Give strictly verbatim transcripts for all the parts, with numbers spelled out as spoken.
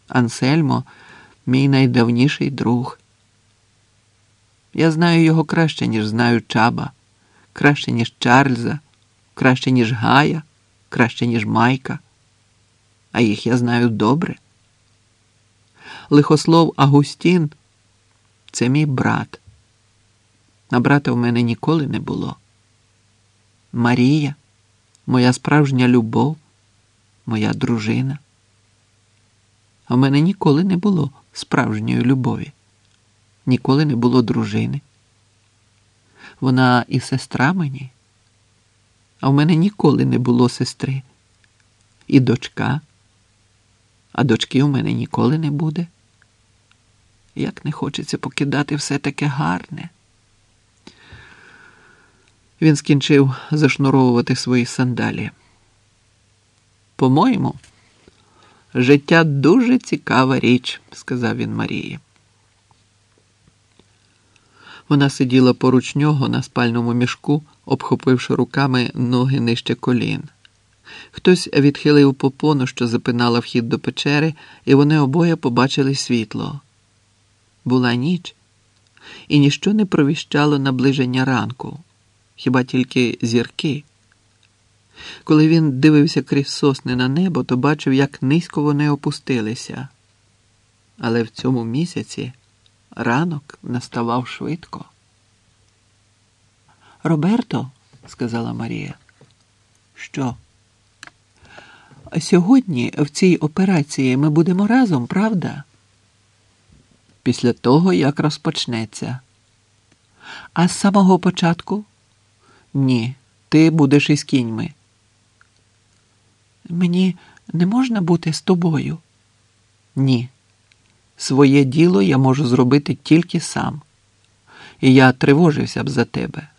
Ансельмо – мій найдавніший друг. Я знаю його краще, ніж знаю Чаба, краще, ніж Чарльза, краще, ніж Гая, краще, ніж Майка. А їх я знаю добре. Лихослов Агустін – це мій брат. А брата в мене ніколи не було. Марія – моя справжня любов, моя дружина. А в мене ніколи не було справжньої любові. Ніколи не було дружини. Вона і сестра мені. А в мене ніколи не було сестри. І дочка. А дочки у мене ніколи не буде. Як не хочеться покидати все таке гарне. Він скінчив зашнуровувати свої сандалі. По-моєму, життя дуже цікава річ, сказав він Марії. Вона сиділа поруч нього на спальному мішку, обхопивши руками ноги нижче колін. Хтось відхилив попону, що запинала вхід до печери, і вони обоє побачили світло. Була ніч, і ніщо не провіщало наближення ранку, хіба тільки зірки. Коли він дивився крізь сосни на небо, то бачив, як низько вони опустилися. Але в цьому місяці ранок наставав швидко. «Роберто», – сказала Марія. «Що?» «Сьогодні в цій операції ми будемо разом, правда?» «Після того, як розпочнеться». «А з самого початку?» «Ні, ти будеш із кіньми». «Мені не можна бути з тобою?» «Ні. Своє діло я можу зробити тільки сам. І я тривожився б за тебе».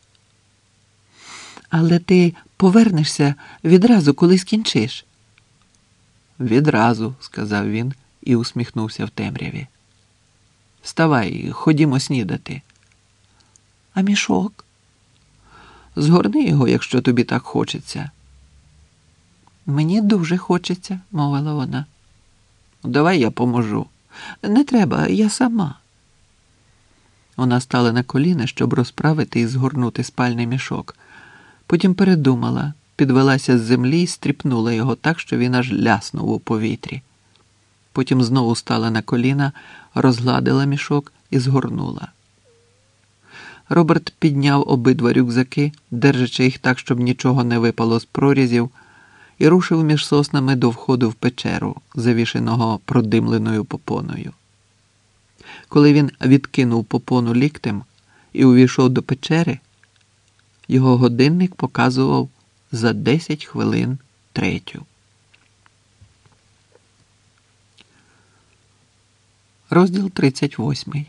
«Але ти повернешся відразу, коли скінчиш?» «Відразу», – сказав він і усміхнувся в темряві. «Вставай, ходімо снідати». «А мішок?» «Згорни його, якщо тобі так хочеться». «Мені дуже хочеться», – мовила вона. «Давай я поможу». «Не треба, я сама». Вона стала на коліна, щоб розправити і згорнути спальний мішок. Потім передумала, підвелася з землі і стріпнула його так, що він аж ляснув у повітрі. Потім знову стала на коліна, розгладила мішок і згорнула. Роберт підняв обидва рюкзаки, держачи їх так, щоб нічого не випало з прорізів, і рушив між соснами до входу в печеру, завішеного продимленою попоною. Коли він відкинув попону ліктем і увійшов до печери, його годинник показував за десять хвилин третю. Розділ тридцять восьмий.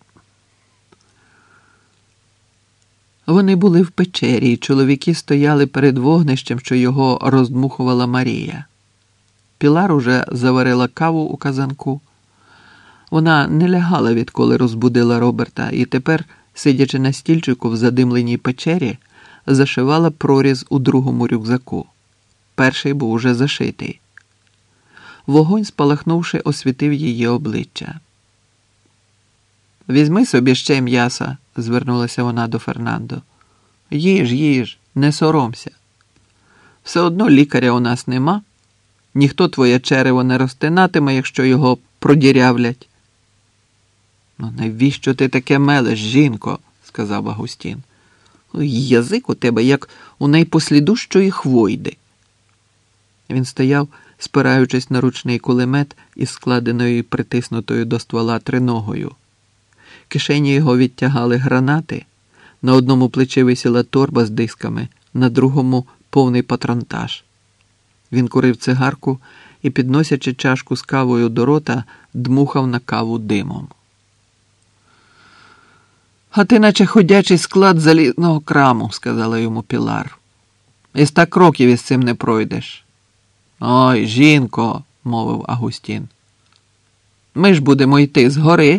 Вони були в печері, і чоловіки стояли перед вогнищем, що його роздмухувала Марія. Пілар уже заварила каву у казанку. Вона не лягала, відколи розбудила Роберта, і тепер, сидячи на стільчику в задимленій печері, зашивала проріз у другому рюкзаку. Перший був уже зашитий. Вогонь, спалахнувши, освітив її обличчя. «Візьми собі ще м'яса», – звернулася вона до Фернандо. «Їж, їж, не соромся. Все одно лікаря у нас нема. Ніхто твоє черево не розтинатиме, якщо його продірявлять». «Ну навіщо ти таке мелеш, жінко?» – сказав Агустін. «Язик у тебе, як у найпослідущої хвойди». Він стояв, спираючись на ручний кулемет із складеною і притиснутою до ствола триногою. Кишені його відтягали гранати, на одному плечі висіла торба з дисками, на другому – повний патронтаж. Він курив цигарку і, підносячи чашку з кавою до рота, дмухав на каву димом. «А ти наче ходячий склад залізного краму», – сказала йому Пілар. «І ста кроків із цим не пройдеш». «Ой, жінко», – мовив Агустін. «Ми ж будемо йти згори».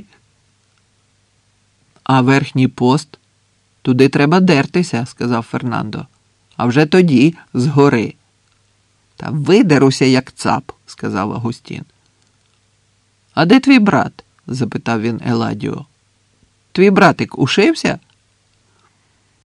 «А верхній пост? Туди треба дертися», – сказав Фернандо. «А вже тоді згори». «Та видеруся, як цап», – сказав Агустін. А де твій брат? Запитав він Еладіо. Твій братик ушився?